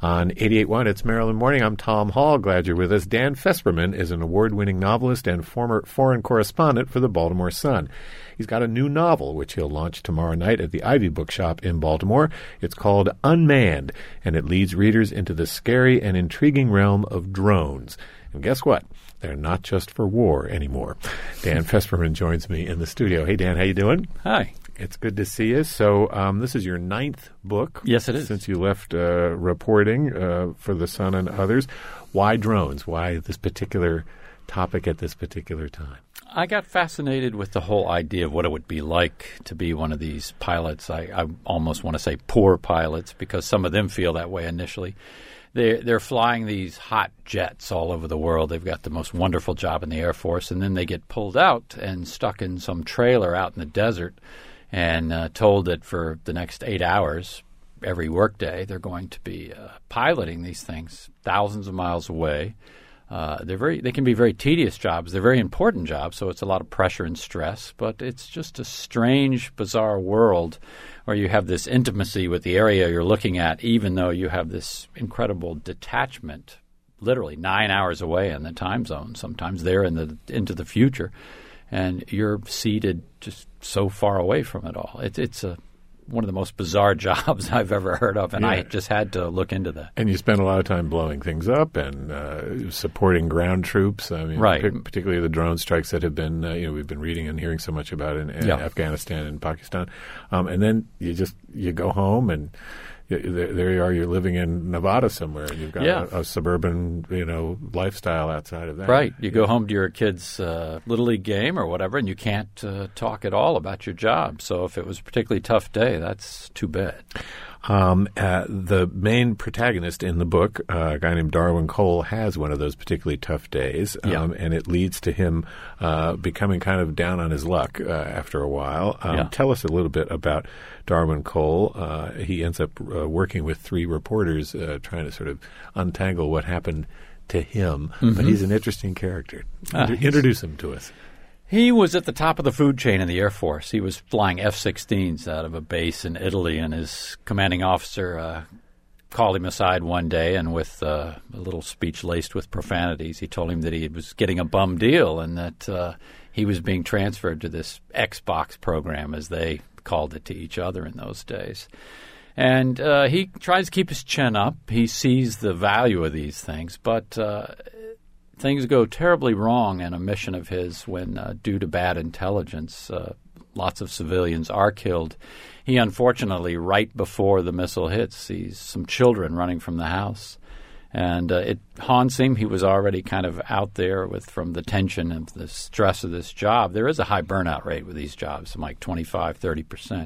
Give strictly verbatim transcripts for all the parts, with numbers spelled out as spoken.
On eighty-eight point one, it's Maryland Morning. I'm Tom Hall. Glad you're with us. Dan Fesperman is an award-winning novelist and former foreign correspondent for the Baltimore Sun. He's got a new novel, which he'll launch tomorrow night at the Ivy Bookshop in Baltimore. It's called Unmanned, and it leads readers into the scary and intriguing realm of drones. And guess what? They're not just for war anymore. Dan Fesperman joins me in the studio. Hey, Dan, how you doing? Hi. It's good to see you. So um, this is your ninth book. Yes, it is. Since you left uh, reporting uh, for The Sun and others. Why drones? Why this particular topic at this particular time? I got fascinated with the whole idea of what it would be like to be one of these pilots. I, I almost want to say poor pilots because some of them feel that way initially. They're, they're flying these hot jets all over the world. They've got the most wonderful job in the Air Force, and then they get pulled out and stuck in some trailer out in the desert and uh, told that for the next eight hours, every workday, they're going to be uh, piloting these things thousands of miles away. Uh, they're very, they can be very tedious jobs. They're very important jobs, so it's a lot of pressure and stress. But it's just a strange, bizarre world where you have this intimacy with the area you're looking at, even though you have this incredible detachment, literally nine hours away in the time zone. Sometimes they're in the into the future, and you're seated just so far away from it all. It, it's a one of the most bizarre jobs I've ever heard of, and yeah. I just had to look into that. And you spend a lot of time blowing things up and uh, supporting ground troops. I mean, right. p- particularly the drone strikes that have been, uh, you know, we've been reading and hearing so much about in, in yeah. Afghanistan and Pakistan. Um, and then you just you go home and you, there, there you are. You're living in Nevada somewhere, and you've got yeah. a, a suburban, you know, lifestyle outside of that. Right. You yeah. go home to your kid's uh, Little League game or whatever, and you can't uh, talk at all about your job. So if it was a particularly tough day, that's too bad. Um, uh, the main protagonist in the book, uh, a guy named Darwin Cole, has one of those particularly tough days, um, yeah. and it leads to him uh, becoming kind of down on his luck uh, after a while. Um, yeah. Tell us a little bit about Darwin Cole. Uh, he ends up uh, working with three reporters uh, trying to sort of untangle what happened to him, mm-hmm. but he's an interesting character. Ah, Inter- introduce him to us. He was at the top of the food chain in the Air Force. He was flying F sixteens out of a base in Italy, and his commanding officer uh, called him aside one day, and with uh, a little speech laced with profanities, he told him that he was getting a bum deal and that uh, he was being transferred to this Xbox program, as they called it to each other in those days. And uh, he tries to keep his chin up. He sees the value of these things, but uh, things go terribly wrong in a mission of his when, uh, due to bad intelligence, uh, lots of civilians are killed. He, unfortunately, right before the missile hits, sees some children running from the house. And uh, it haunts him. He was already kind of out there with from the tension and the stress of this job. There is a high burnout rate with these jobs, like twenty-five, thirty percent.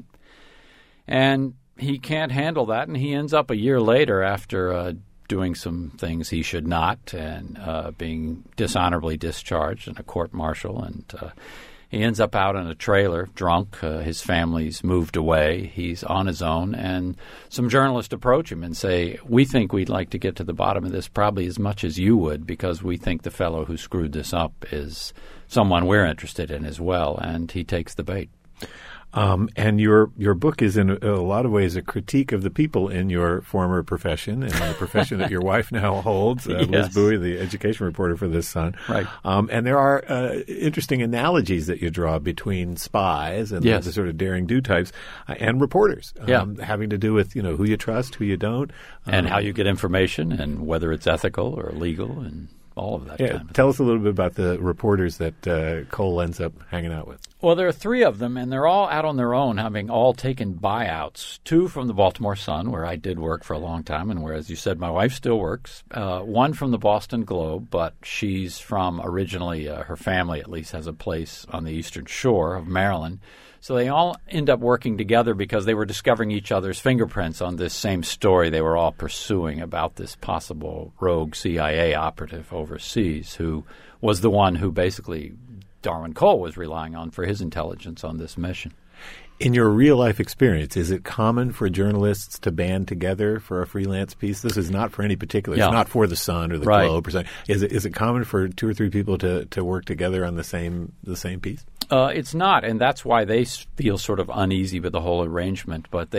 And he can't handle that, and he ends up a year later after uh, doing some things he should not and uh, being dishonorably discharged in a court-martial. And uh, he ends up out in a trailer, drunk. Uh, his family's moved away. He's on his own. And some journalists approach him and say, we think we'd like to get to the bottom of this probably as much as you would because we think the fellow who screwed this up is someone we're interested in as well. And he takes the bait. Um, and your your book is in a, a lot of ways a critique of the people in your former profession and the profession that your wife now holds, uh, yes. Liz Bowie, the education reporter for The Sun. Right. Um, and there are uh, interesting analogies that you draw between spies and yes. the, the sort of daring-do types uh, and reporters, um, yeah. having to do with you know who you trust, who you don't, um, and how you get information, and whether it's ethical or legal, and all of that. Yeah, kind of tell thing. us a little bit about the reporters that uh, Cole ends up hanging out with. Well, there are three of them, and they're all out on their own, having all taken buyouts. Two from the Baltimore Sun, where I did work for a long time, and where, as you said, my wife still works. Uh, one from the Boston Globe, but she's from originally, uh, her family at least has a place on the eastern shore of Maryland. So they all end up working together because they were discovering each other's fingerprints on this same story they were all pursuing about this possible rogue C I A operative overseas who was the one who basically Darwin Cole was relying on for his intelligence on this mission. In your real-life experience, is it common for journalists to band together for a freelance piece? This is not for any particular – yeah. it's not for The Sun or The right. Globe or something. Is it, is it common for two or three people to, to work together on the same the same piece? Uh, it's not, and that's why they feel sort of uneasy with the whole arrangement. But they've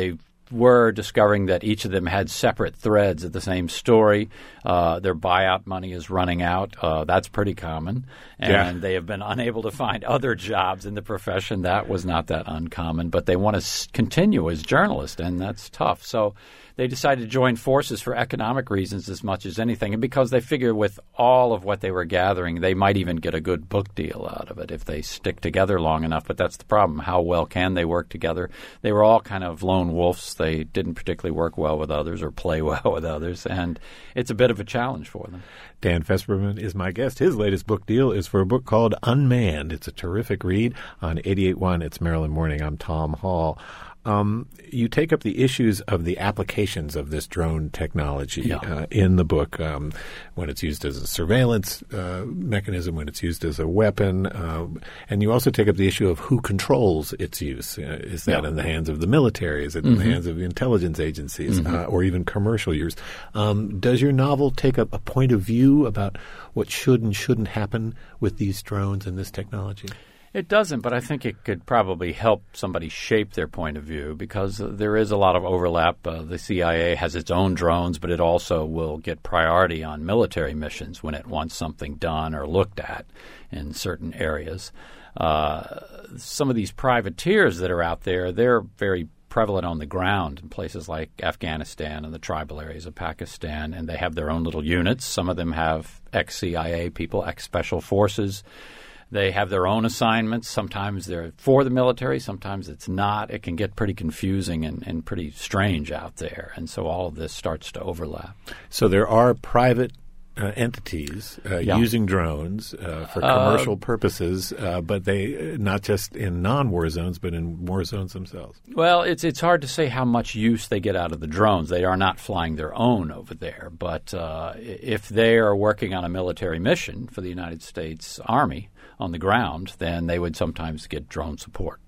were discovering that each of them had separate threads of the same story. Uh, their buyout money is running out. Uh, that's pretty common. And yeah. they have been unable to find other jobs in the profession. That was not that uncommon. But they want to s- continue as journalists, and that's tough. So they decided to join forces for economic reasons as much as anything, and because they figure with all of what they were gathering, they might even get a good book deal out of it if they stick together long enough. But that's the problem. How well can they work together? They were all kind of lone wolves. They didn't particularly work well with others or play well with others, and it's a bit of a challenge for them. Dan Fesperman is my guest. His latest book deal is for a book called Unmanned. It's a terrific read on eighty-eight point one. It's Maryland Morning. I'm Tom Hall. Um, you take up the issues of the applications of this drone technology yeah. uh, in the book, um, when it's used as a surveillance uh, mechanism, when it's used as a weapon, uh, and you also take up the issue of who controls its use. Uh, is that yeah. in the hands of the military? Is it mm-hmm. in the hands of the intelligence agencies, mm-hmm. uh, or even commercial use? Um, does your novel take up a point of view about what should and shouldn't happen with these drones and this technology? It doesn't, but I think it could probably help somebody shape their point of view because uh, there is a lot of overlap. Uh, the C I A has its own drones, but it also will get priority on military missions when it wants something done or looked at in certain areas. Uh, some of these privateers that are out there, they're very prevalent on the ground in places like Afghanistan and the tribal areas of Pakistan, and they have their own little units. Some of them have ex-C I A people, ex-special forces. They have their own assignments. Sometimes they're for the military. Sometimes it's not. It can get pretty confusing and, and pretty strange out there. And so all of this starts to overlap. So there are private uh, entities uh, yeah. using drones uh, for commercial uh, purposes, uh, but they not just in non-war zones, but in war zones themselves. Well, it's it's hard to say how much use they get out of the drones. They are not flying their own over there. But uh, if they are working on a military mission for the United States Army on the ground, then they would sometimes get drone support.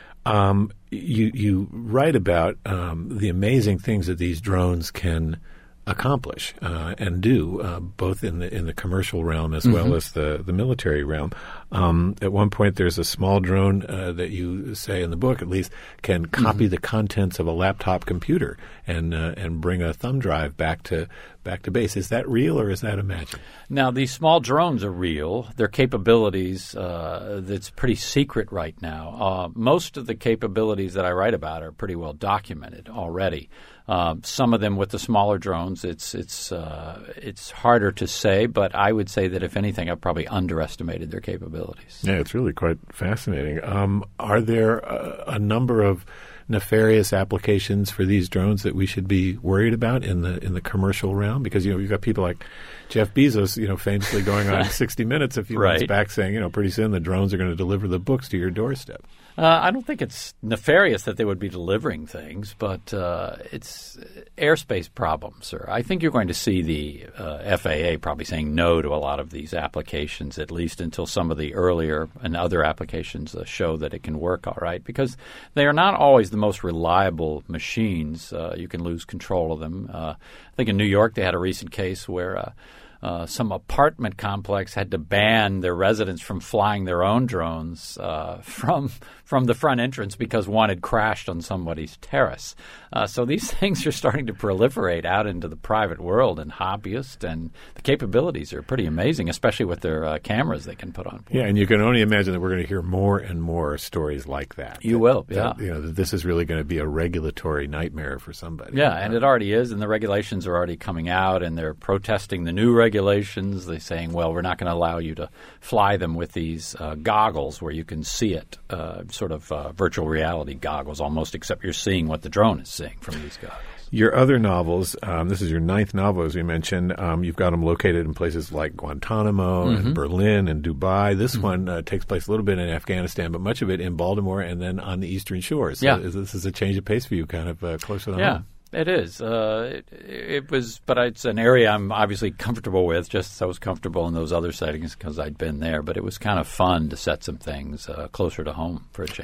Um, you you write about um, the amazing things that these drones can accomplish uh, and do, uh, both in the in the commercial realm as mm-hmm. well as the, the military realm. Um, at one point, there's a small drone uh, that you say in the book, at least, can copy mm-hmm. the contents of a laptop computer and uh, and bring a thumb drive back to back to base. Is that real or is that imagined? Now, these small drones are real. Their capabilities, uh, that's pretty secret right now. Uh, most of the capabilities that I write about are pretty well documented already. Uh, some of them with the smaller drones, it's it's uh, it's harder to say, but I would say that if anything, I've probably underestimated their capabilities. Yeah, it's really quite fascinating. Um, are there a, a number of nefarious applications for these drones that we should be worried about in the in the commercial realm? Because, you know, you've got people like Jeff Bezos, you know, famously going on sixty minutes a few right. months back saying, you know, pretty soon the drones are going to deliver the books to your doorstep. Uh, I don't think it's nefarious that they would be delivering things, but uh, it's airspace problems. Or I think you're going to see the uh, F A A probably saying no to a lot of these applications, at least until some of the earlier and other applications uh, show that it can work all right, because they are not always the most reliable machines. Uh, you can lose control of them. Uh, I think in New York they had a recent case where uh, Uh, some apartment complex had to ban their residents from flying their own drones uh, from from the front entrance because one had crashed on somebody's terrace. Uh, so these things are starting to proliferate out into the private world and hobbyists, and the capabilities are pretty amazing, especially with their uh, cameras they can put on board. Yeah, and you can only imagine that we're going to hear more and more stories like that. You that, will, yeah. That, you know, that this is really going to be a regulatory nightmare for somebody. Yeah, and it already is, and the regulations are already coming out, and they're protesting the new regulations. They're saying, well, we're not going to allow you to fly them with these uh, goggles where you can see it, uh, sort of uh, virtual reality goggles almost, except you're seeing what the drone is seeing from these goggles. Your other novels, um, this is your ninth novel, as we mentioned. Um, you've got them located in places like Guantanamo mm-hmm. and Berlin and Dubai. This mm-hmm. one uh, takes place a little bit in Afghanistan, but much of it in Baltimore and then on the Eastern Shore. So yeah. this is a change of pace for you, kind of uh, closer to yeah. home. It is. Uh, it, it was, but it's an area I'm obviously comfortable with, just as I was comfortable in those other settings because I'd been there. But it was kind of fun to set some things uh, closer to home for a change.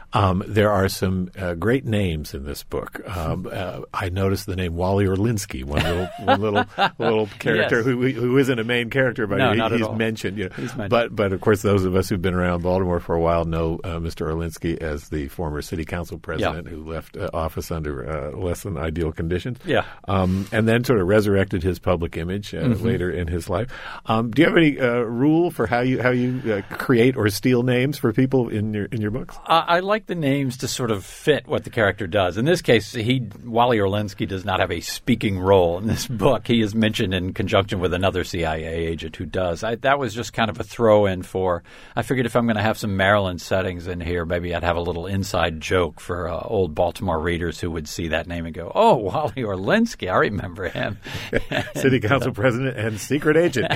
Um, there are some uh, great names in this book. Um, uh, I noticed the name Wally Orlinsky, one little one little little character Yes. who who isn't a main character, but No, he, not at he's all. mentioned. You know. He's mentioned. But but of course, those of us who've been around Baltimore for a while know uh, Mister Orlinsky as the former city council president who left uh, office under uh, less than ideal conditions. Yeah. Um, and then sort of resurrected his public image uh, Mm-hmm. later in his life. Um, do you have any uh, rule for how you how you uh, create or steal names for people in your in your books? Uh, I like the names to sort of fit what the character does. In this case, he Wally Orlinsky does not have a speaking role in this book. He is mentioned in conjunction with another C I A agent who does. I, that was just kind of a throw-in for, I figured if I'm going to have some Maryland settings in here, maybe I'd have a little inside joke for uh, old Baltimore readers who would see that name and go, oh, Wally Orlinsky, I remember him. City council president and secret agent.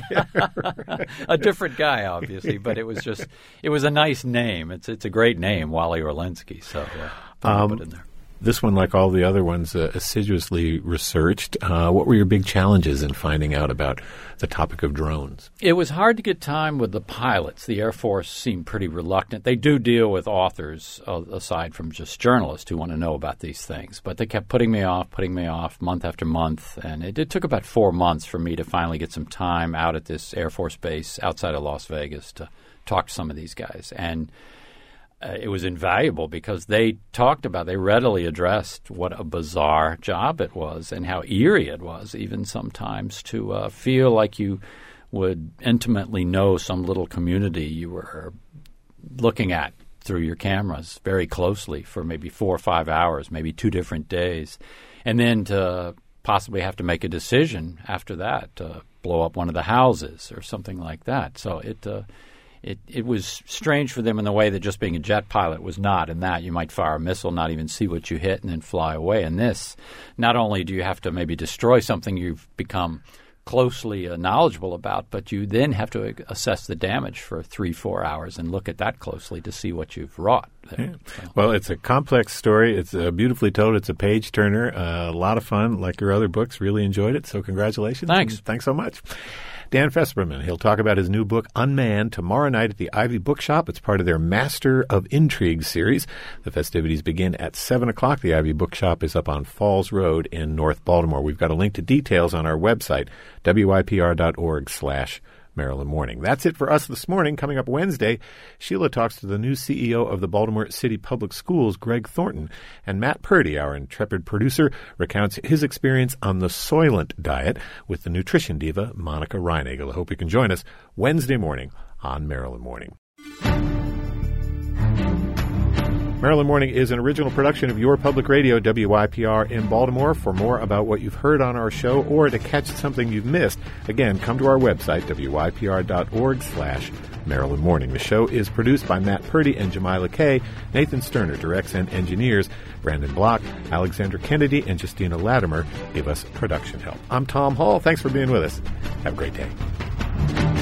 A different guy, obviously, but it was just, it was a nice name. It's it's a great name, Wally Orlinsky, so uh, I'll Um, put it in there. This one, like all the other ones, uh, assiduously researched. Uh, what were your big challenges in finding out about the topic of drones? It was hard to get time with the pilots. The Air Force seemed pretty reluctant. They do deal with authors, uh, aside from just journalists who want to know about these things. But they kept putting me off, putting me off month after month. And it, it took about four months for me to finally get some time out at this Air Force base outside of Las Vegas to talk to some of these guys. And Uh, it was invaluable because they talked about, they readily addressed what a bizarre job it was and how eerie it was, even sometimes, to uh, feel like you would intimately know some little community you were looking at through your cameras very closely for maybe four or five hours, maybe two different days, and then to possibly have to make a decision after that to blow up one of the houses or something like that. So it uh, It it was strange for them in the way that just being a jet pilot was not. In that, you might fire a missile, not even see what you hit, and then fly away. In this, not only do you have to maybe destroy something you've become closely uh, knowledgeable about, but you then have to assess the damage for three, four hours and look at that closely to see what you've wrought there. Yeah. So. Well, it's a complex story. It's uh, beautifully told. It's a page turner. Uh, a lot of fun, like your other books. Really enjoyed it. So congratulations. Thanks. And thanks so much. Dan Fesperman, he'll talk about his new book, Unmanned, tomorrow night at the Ivy Bookshop. It's part of their Master of Intrigue series. The festivities begin at seven o'clock. The Ivy Bookshop is up on Falls Road in North Baltimore. We've got a link to details on our website, W I P R dot org slash Maryland Morning. That's it for us this morning. Coming up Wednesday, Sheila talks to the new C E O of the Baltimore City Public Schools, Greg Thornton, and Matt Purdy, our intrepid producer, recounts his experience on the Soylent diet with the nutrition diva, Monica Reinagel. I hope you can join us Wednesday morning on Maryland Morning. Maryland Morning is an original production of Your Public Radio, W I P R, in Baltimore. For more about what you've heard on our show or to catch something you've missed, again, come to our website, W I P R dot org slash Maryland Morning. The show is produced by Matt Purdy and Jamila Kay. Nathan Sterner directs and engineers. Brandon Block, Alexander Kennedy, and Justina Latimer give us production help. I'm Tom Hall. Thanks for being with us. Have a great day.